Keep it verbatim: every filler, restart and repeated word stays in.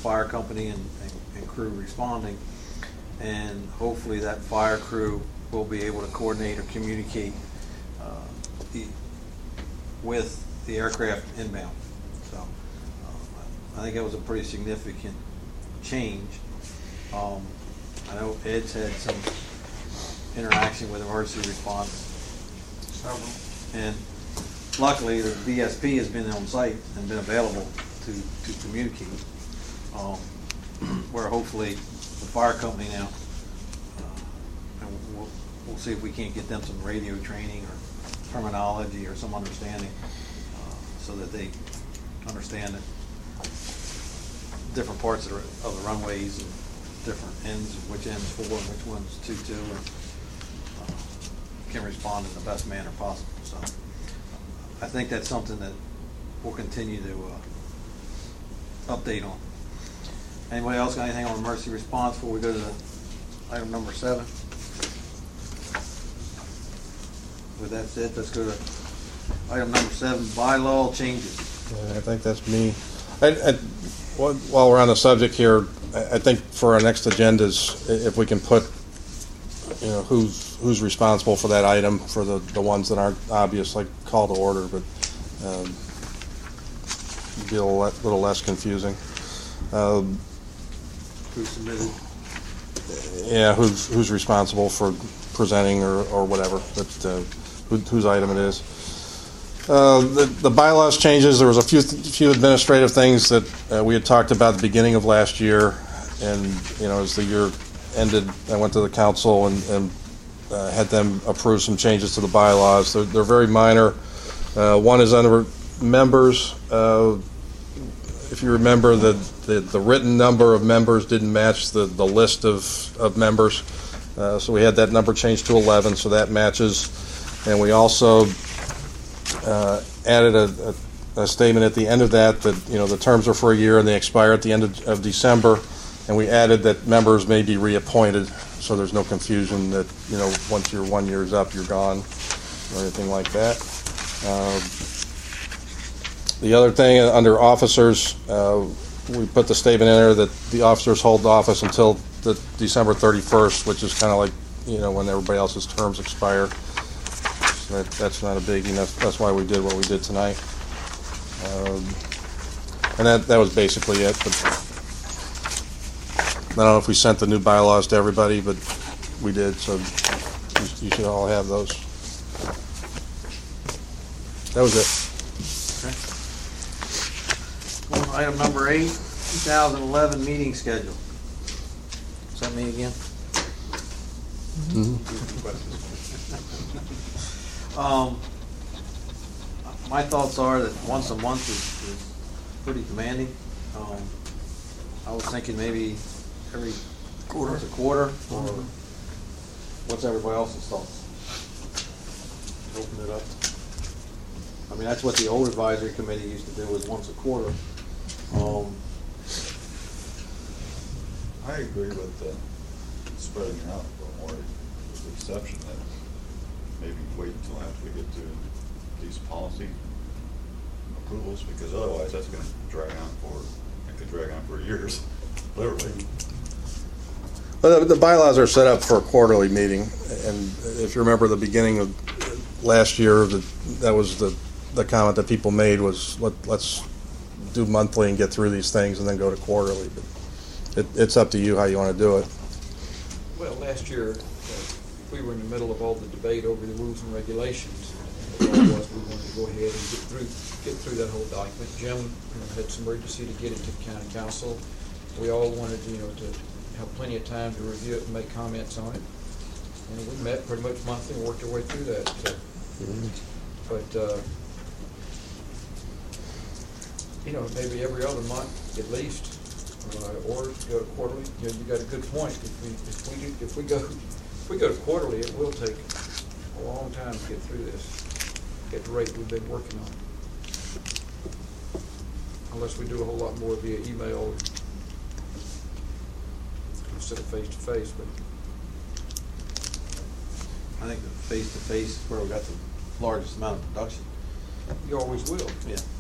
fire company and, and, and crew responding, and hopefully that fire crew will be able to coordinate or communicate uh, the, with the aircraft inbound. So uh, I think that was a pretty significant change. Um, I know Ed's had some interaction with emergency response, Several. and luckily the V S P has been on site and been available to, to communicate, um, where hopefully the fire company now, uh, and we'll, we'll see if we can't get them some radio training or terminology or some understanding uh, so that they understand that different parts of the, of the runways and different ends, which end's for and which one's two two, and uh, can respond in the best manner possible. So I think that's something that we'll continue to uh, update on. Anybody else got anything on emergency response before we go to the item number seven? With that said, let's go to item number seven, bylaw changes. Yeah, I think that's me. I, I, while we're on the subject here, I think for our next agendas, if we can put, you know, who's who's responsible for that item for the, the ones that aren't obvious, like call to order, but um, be a little, little less confusing. Um, Who submitted? Yeah, who's who's responsible for presenting or, or whatever, but uh, who, whose item it is. Uh, the, the bylaws changes, there was a few few administrative things that uh, we had talked about at the beginning of last year, and you know, as the year ended, I went to the council and, and uh, had them approve some changes to the bylaws. They're, they're very minor. Uh, one is under members. Uh, if you remember, the, the, the written number of members didn't match the, the list of, of members, uh, so we had that number changed to eleven, so that matches. And we also Uh, added a, a, a statement at the end of that that, you know, the terms are for a year and they expire at the end of, of December, and we added that members may be reappointed, so there's no confusion that, you know, once your one year is up, you're gone or anything like that. Uh, the other thing uh, under officers, uh, we put the statement in there that the officers hold office until the December thirty-first, which is kind of like, you know, when everybody else's terms expire. That, that's not a biggie. That's, that's why we did what we did tonight. Um, and that, that was basically it. But I don't know if we sent the new bylaws to everybody, but we did, so you, you should all have those. That was it. Okay. On item number eight, two thousand eleven meeting schedule. Is that me again? Mm-hmm. Um, my thoughts are that once a month is, is pretty demanding. Um, I was thinking maybe every quarter, once a quarter, or what's everybody else's thoughts? Open it up. I mean, that's what the old advisory committee used to do, was once a quarter. Um, I agree with the spreading out a little more, with the exception that maybe wait until after we get to these policy approvals, because otherwise that's going to drag on for, it could drag on for years, literally. Well, the, the bylaws are set up for a quarterly meeting, and if you remember the beginning of last year, the, that was the, the comment that people made was, Let, let's do monthly and get through these things and then go to quarterly. But it, it's up to you how you want to do it. Well, last year, uh, we were in the middle of all the debate over the rules and regulations. And the goal was we wanted to go ahead and get through get through that whole document. Jim, you know, had some urgency to get it to the county council. We all wanted, you know, to have plenty of time to review it and make comments on it. And we met pretty much monthly and worked our way through that. So. Mm-hmm. But uh, you know, maybe every other month at least, uh, or go to quarterly. You know, you got a good point. If we if we do, if we go if we go to quarterly, it will take a long time to get through this at the rate we've been working on. Unless we do a whole lot more via email instead of face to face. But I think the face to face is where we got the largest amount of production. you always will. Yeah.